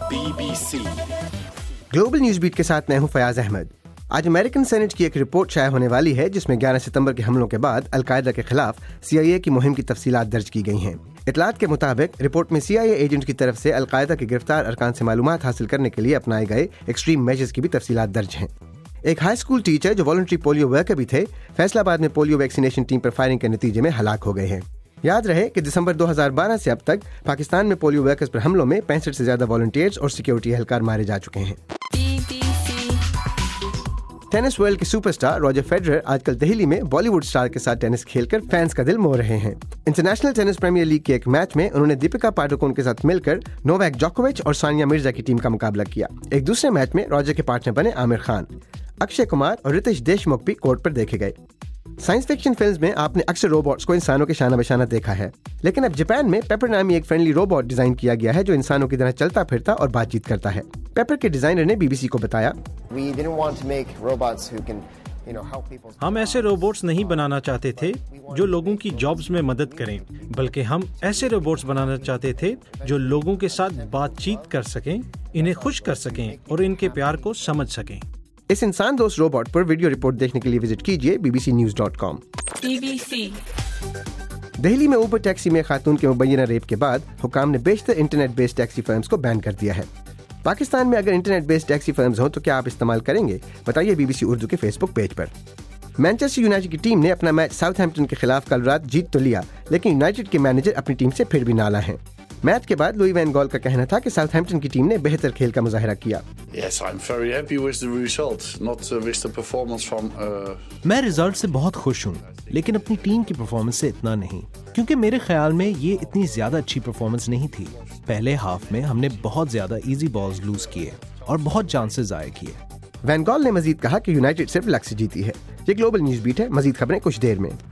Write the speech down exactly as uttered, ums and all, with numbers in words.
B B C global news beat के साथ मैं हूं फयाज अहमद। आज अमेरिकन सेनेट की एक रिपोर्ट शाया होने वाली है जिसमें ग्यारह सितंबर के हमलों के बाद अलकायदा के खिलाफ सी आई ए की मुहिम की तफसीलात दर्ज की गई हैं। इतलात के मुताबिक रिपोर्ट में सी आई ए एजेंट की तरफ से अलकायदा के गिरफ्तार अरकान से मालूमात हासिल करने के लिए अपनाए गए एक्सट्रीम मेजर्स की भी तफसीलात दर्ज हैं। एक हाई स्कूल टीचर जो वॉलंटरी पोलियो वर्कर भी थे, फैसलाबाद में पोलियो वैक्सीनेशन टीम पर फायरिंग के नतीजे में हलाक हो गए हैं। याद रहे कि दिसंबर दो हज़ार बारह से अब तक पाकिस्तान में पोलियो वर्कर्स पर हमलों में पैंसठ से ज्यादा वॉलंटियर्स और सिक्योरिटी एहलकार मारे जा चुके हैं। टेनिस वर्ल्ड के सुपरस्टार रॉजर फेडरर आजकल दिल्ली में बॉलीवुड स्टार के साथ टेनिस खेलकर फैंस का दिल मोह रहे हैं। इंटरनेशनल टेनिस प्रीमियर लीग के एक मैच में उन्होंने दीपिका पादुकोण के साथ मिलकर नोवाक जोकोविच और सानिया मिर्जा की टीम का मुकाबला किया। एक दूसरे मैच में रॉजर के पार्टनर बने आमिर खान, अक्षय कुमार और रितेश देशमुख भी कोर्ट पर देखे गए। साइंस फिक्शन फिल्म्स में आपने अक्सर रोबोट्स को इंसानों के शाना बशाना देखा है, लेकिन अब जापान में पेपर नामी एक फ्रेंडली रोबोट डिजाइन किया गया है जो इंसानों की तरह चलता फिरता और बातचीत करता है। पेपर के डिजाइनर ने बी बी सी को बताया, हम ऐसे रोबोट्स नहीं बनाना चाहते थे जो लोगों की जॉब्स में मदद करें, बल्कि हम ऐसे रोबोट्स बनाना चाहते थे जो लोगों के साथ बातचीत कर सकें, इन्हें खुश कर सकें और इनके प्यार को समझ सकें। इस इंसान दोस्त रोबोट पर वीडियो रिपोर्ट देखने के लिए विजिट कीजिए B B C news dot com. Delhi में ऊबर टैक्सी में खातून के मुबैना रेप के बाद हुकाम ने बेशतर इंटरनेट बेस्ड टैक्सी फर्म्स को बैन कर दिया है। पाकिस्तान में अगर इंटरनेट बेस्ड टैक्सी फर्म्स हों तो क्या आप इस्तेमाल करेंगे? बताइए बी बी सी उर्दू के फेसबुक पेज पर। मैनचेस्टर यूनाइटेड की टीम ने अपना मैच साउथहैम्पटन के खिलाफ कल रात जीत तो लिया, लेकिन यूनाइटेड के मैनेजर अपनी टीम से फिर भी नाला हैं। मैच के बाद लुई वैन गॉल का कहना था कि साउथहैम्पटन की टीम ने बेहतर खेल का मुजाहिरा किया। Yes, I'm very happy with the result, not uh, with the performance from. Uh... मैं रिजल्ट से बहुत खुश हूँ, लेकिन अपनी टीम की परफॉर्मेंस से इतना नहीं, क्योंकि मेरे ख्याल में ये इतनी ज्यादा अच्छी परफॉर्मेंस नहीं थी। पहले हाफ में हमने बहुत ज्यादा इजी बॉल्स लूज किए और बहुत चांसेस जाया किए। वैन गॉल ने मजीद कहा कि यूनाइटेड सिर्फ लक से जीती है। ये ग्लोबल न्यूज बीट है, मजीद खबरें कुछ देर में।